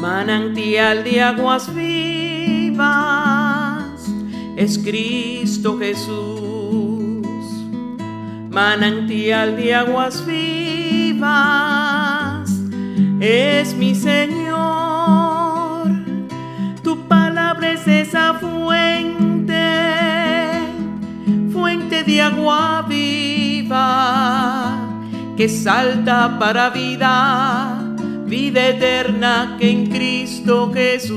Manantial de aguas vivas es Cristo Jesús. Manantial de aguas vivas es mi Señor. Tu palabra es esa fuente de agua viva que salta para vida eterna que en Cristo Jesús.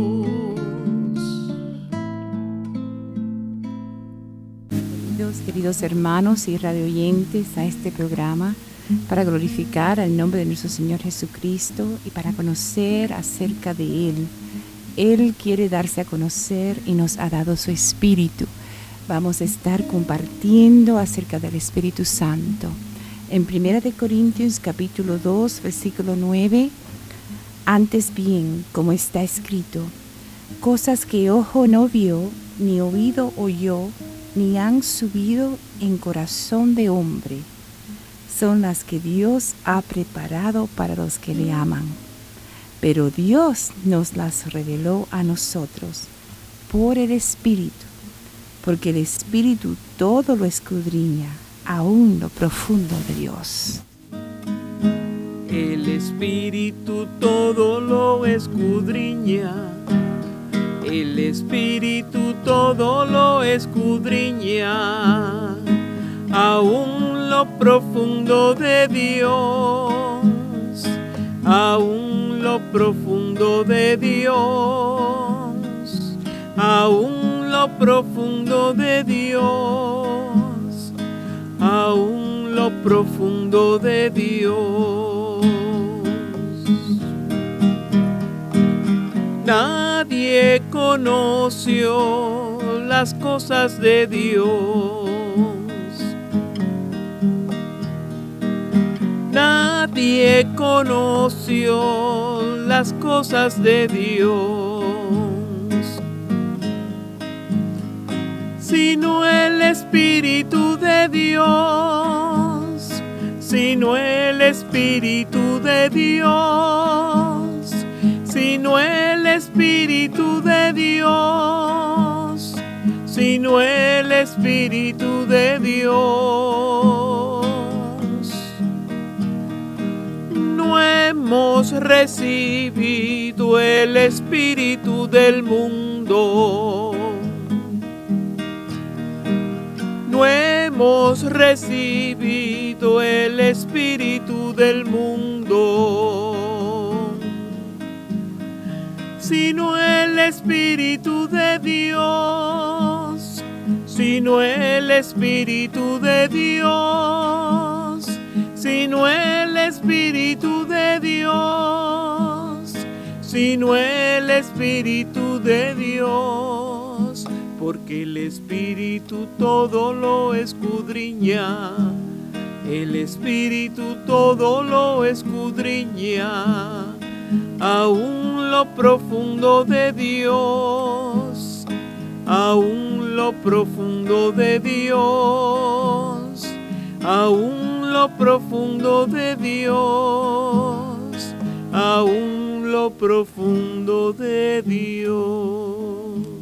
Queridos hermanos y radioyentes a este programa, para glorificar al nombre de nuestro Señor Jesucristo y para conocer acerca de Él. Él quiere darse a conocer y nos ha dado su Espíritu. Vamos a estar compartiendo acerca del Espíritu Santo. En 1 Corintios capítulo 2, versículo 9, antes bien, como está escrito, cosas que ojo no vio, ni oído oyó, ni han subido en corazón de hombre, son las que Dios ha preparado para los que le aman. Pero Dios nos las reveló a nosotros por el Espíritu, porque el Espíritu todo lo escudriña, aún lo profundo de Dios. El Espíritu todo lo escudriña. El Espíritu todo lo escudriña, aún lo profundo de Dios, aún lo profundo de Dios, aún lo profundo de Dios, aún lo profundo de Dios. Nadie conoció las cosas de Dios. Nadie conoció las cosas de Dios, sino el Espíritu de Dios, sino el Espíritu de Dios, sino el Espíritu de Dios, sino el Espíritu de Dios. No hemos recibido el Espíritu del mundo. No hemos recibido el Espíritu del mundo, sino el Espíritu de Dios, sino el Espíritu de Dios, sino el Espíritu de Dios, sino el Espíritu de Dios, porque el Espíritu todo lo escudriña, el Espíritu todo lo escudriña, aún lo profundo de Dios, aún lo profundo de Dios, aún lo profundo de Dios, aún lo profundo de Dios.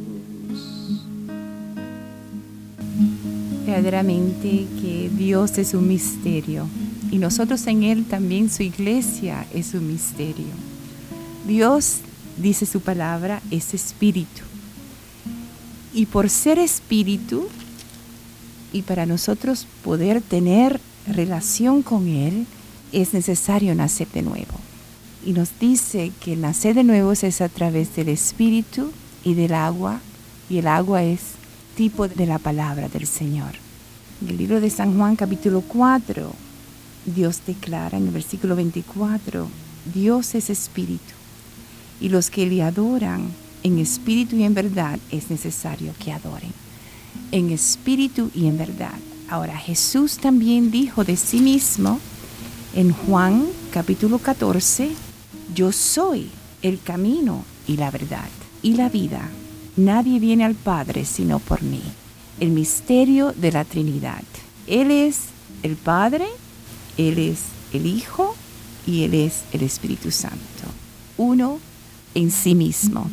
Verdaderamente que Dios es un misterio y nosotros en Él también, su iglesia es un misterio. Dios, dice su palabra, es espíritu. Y por ser espíritu y para nosotros poder tener relación con Él, es necesario nacer de nuevo. Y nos dice que el nacer de nuevo es a través del espíritu y del agua, y el agua es tipo de la palabra del Señor. En el libro de San Juan capítulo 4, Dios declara en el versículo 24, Dios es espíritu, y los que le adoran en espíritu y en verdad es necesario que adoren. En espíritu y en verdad. Ahora, Jesús también dijo de sí mismo en Juan capítulo 14, yo soy el camino y la verdad y la vida. Nadie viene al Padre sino por mí. El misterio de la Trinidad. Él es el Padre, Él es el Hijo y Él es el Espíritu Santo. Uno en sí mismo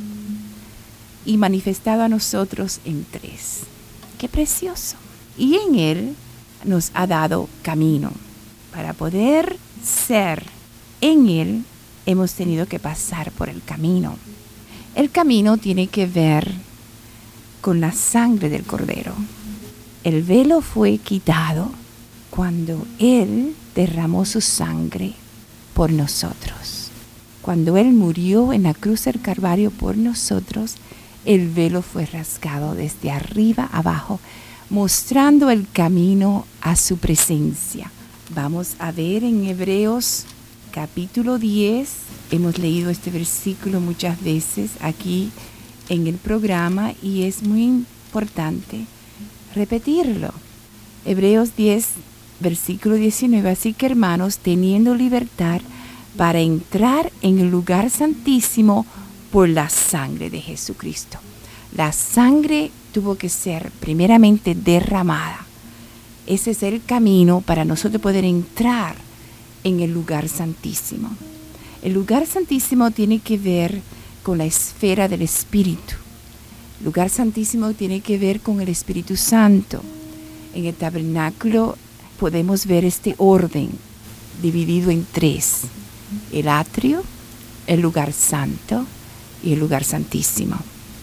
y manifestado a nosotros en 3. ¡Qué precioso! Y en Él nos ha dado camino. Para poder ser en Él, hemos tenido que pasar por el camino. El camino tiene que ver con la sangre del Cordero. El velo fue quitado cuando Él derramó su sangre por nosotros. Cuando Él murió en la cruz del Calvario por nosotros, el velo fue rasgado desde arriba abajo, mostrando el camino a su presencia. Vamos a ver en Hebreos capítulo 10. Hemos leído este versículo muchas veces aquí en el programa y es muy importante repetirlo. Hebreos 10, versículo 19. Así que, hermanos, teniendo libertad para entrar en el lugar santísimo por la sangre de Jesucristo. La sangre tuvo que ser primeramente derramada. Ese es el camino para nosotros poder entrar en el lugar santísimo. El lugar santísimo tiene que ver con la esfera del Espíritu. El lugar santísimo tiene que ver con el Espíritu Santo. En el tabernáculo podemos ver este orden dividido en 3. El atrio, el lugar santo y el lugar santísimo.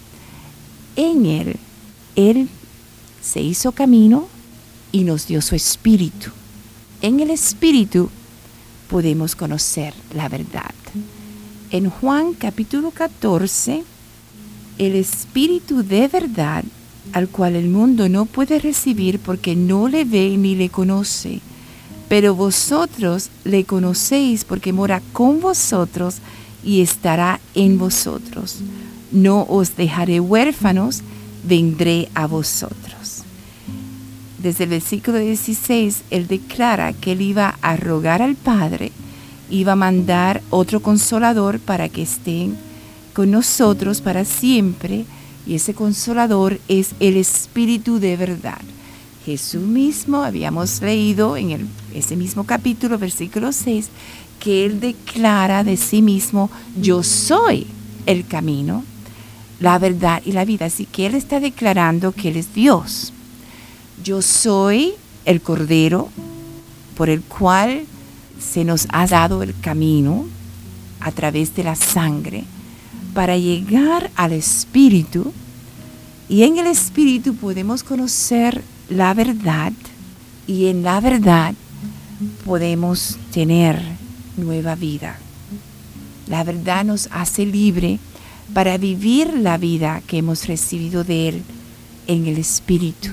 En Él se hizo camino y nos dio su Espíritu. En el Espíritu podemos conocer la verdad. En Juan capítulo 14, el Espíritu de verdad, al cual el mundo no puede recibir porque no le ve ni le conoce, pero vosotros le conocéis porque mora con vosotros y estará en vosotros. No os dejaré huérfanos, vendré a vosotros. Desde el versículo 16, Él declara que Él iba a rogar al Padre, iba a mandar otro consolador para que estén con nosotros para siempre, y ese consolador es el Espíritu de verdad. Jesús mismo, habíamos leído en ese mismo capítulo, versículo 6, que Él declara de sí mismo: yo soy el camino, la verdad y la vida. Así que Él está declarando que Él es Dios. Yo soy el Cordero por el cual se nos ha dado el camino a través de la sangre para llegar al Espíritu, y en el Espíritu podemos conocer la verdad, y en la verdad podemos tener nueva vida. La verdad nos hace libre para vivir la vida que hemos recibido de Él en el Espíritu.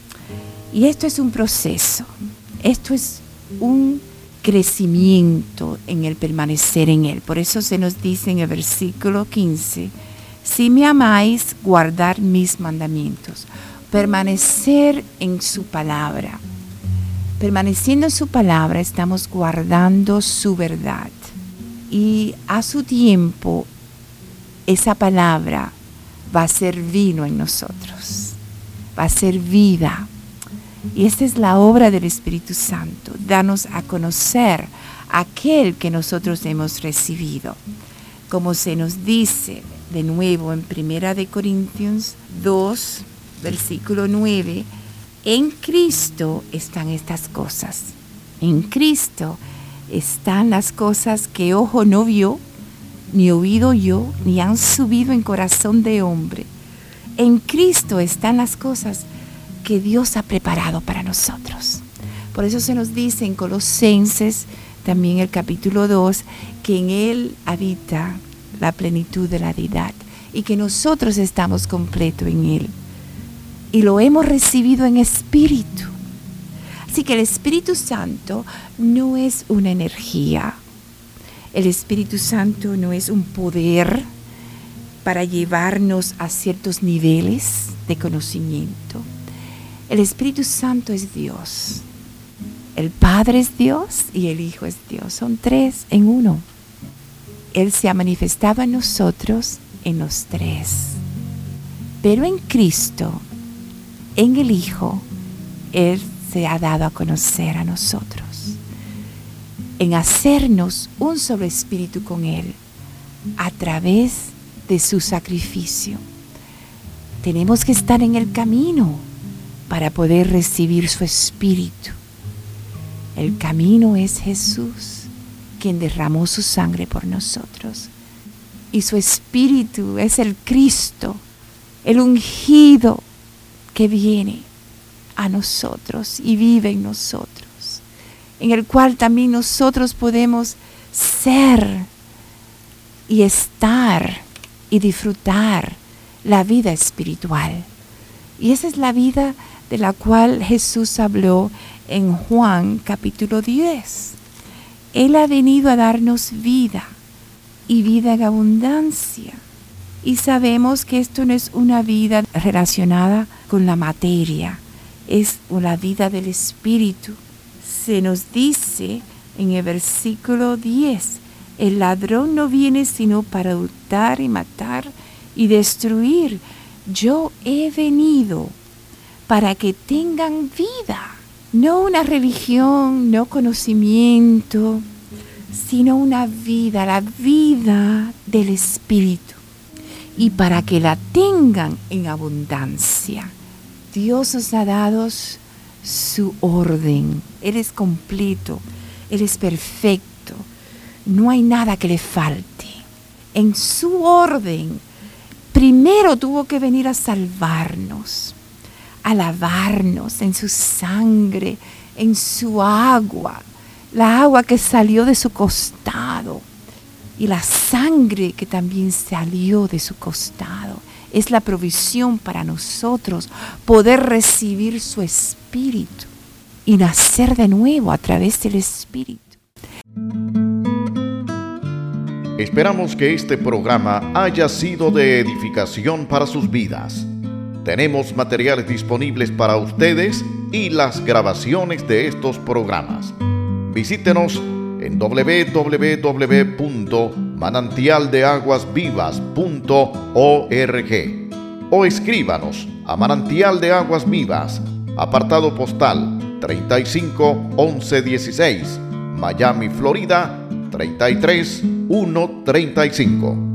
Y esto es un proceso, esto es un crecimiento en el permanecer en Él. Por eso se nos dice en el versículo 15, si me amáis, guardad mis mandamientos. Permanecer en su palabra. Permaneciendo en su palabra, estamos guardando su verdad. Y a su tiempo, esa palabra va a ser vino en nosotros. Va a ser vida. Y esta es la obra del Espíritu Santo, darnos a conocer aquel que nosotros hemos recibido. Como se nos dice de nuevo en 1 Corintios 2, versículo 9, en Cristo están estas cosas. En Cristo están las cosas que ojo no vio, ni oído oyó, ni han subido en corazón de hombre. En Cristo están las cosas que Dios ha preparado para nosotros. Por eso se nos dice en Colosenses, también el capítulo 2, que en Él habita la plenitud de la deidad y que nosotros estamos completos en Él. Y lo hemos recibido en espíritu. Así que el Espíritu Santo no es una energía. El Espíritu Santo no es un poder para llevarnos a ciertos niveles de conocimiento. El Espíritu Santo es Dios. El Padre es Dios y el Hijo es Dios. Son 3 en 1. Él se ha manifestado en nosotros en los 3. Pero en Cristo, en el Hijo, Él se ha dado a conocer a nosotros. En hacernos un solo espíritu con Él, a través de su sacrificio. Tenemos que estar en el camino para poder recibir su Espíritu. El camino es Jesús, quien derramó su sangre por nosotros. Y su Espíritu es el Cristo, el ungido que viene a nosotros y vive en nosotros, en el cual también nosotros podemos ser y estar y disfrutar la vida espiritual. Y esa es la vida de la cual Jesús habló en Juan capítulo 10. Él ha venido a darnos vida y vida en abundancia. Y sabemos que esto no es una vida relacionada con la materia, es una vida del Espíritu. Se nos dice en el versículo 10, el ladrón no viene sino para hurtar y matar y destruir. Yo he venido para que tengan vida. No una religión, no conocimiento, sino una vida, la vida del Espíritu. Y para que la tengan en abundancia. Dios os ha dado su orden. Él es completo, Él es perfecto. No hay nada que le falte. En su orden, primero tuvo que venir a salvarnos, a lavarnos en su sangre, en su agua, la agua que salió de su costado y la sangre que también salió de su costado. Es la provisión para nosotros poder recibir su Espíritu y nacer de nuevo a través del Espíritu. Esperamos que este programa haya sido de edificación para sus vidas. Tenemos materiales disponibles para ustedes y las grabaciones de estos programas. Visítenos en www.manantialdeaguasvivas.org o escríbanos a Manantial de Aguas Vivas, apartado postal 351116, Miami, Florida 33135.